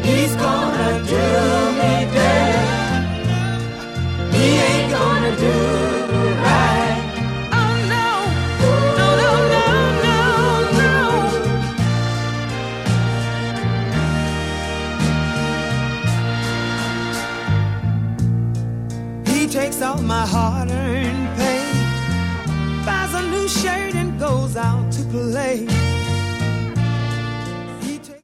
He's gonna do me dirty. He ain't gonna do right. Oh no, no, no, no, no, no. He takes all my hard-earned pay, buys a new shirt and goes out to play.